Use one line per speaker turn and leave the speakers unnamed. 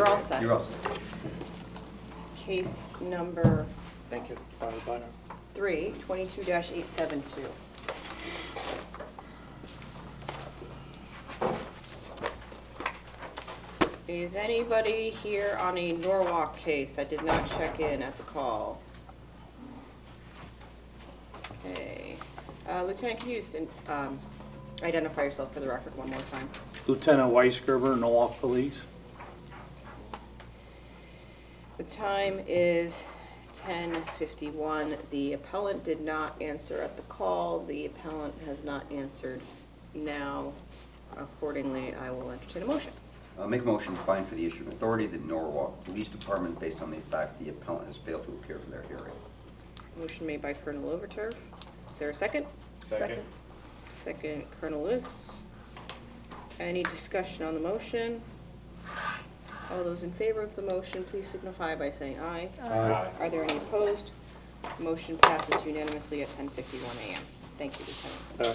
you're all set.
You're all set.
Case number
Thank you.
3, 22-872. Is anybody here on a Norwalk case? I did not check in at the call. Okay. Lieutenant, can you just identify yourself for the record one more time?
Lieutenant Weisgerber, Norwalk Police.
The time is 10:51. The appellant did not answer at the call. The appellant has not answered now. Accordingly, I will entertain a motion.
Make a motion to find for the issue of authority the Norwalk Police Department based on the fact the appellant has failed to appear for their hearing.
Motion made by Colonel Overturf. Is there a second?
Second.
Second, Colonel Luce. Any discussion on the motion? All those in favor of the motion, please signify by saying aye.
Aye.
Are there any opposed? Motion passes unanimously at 10:51 a.m. Thank you, Lieutenant.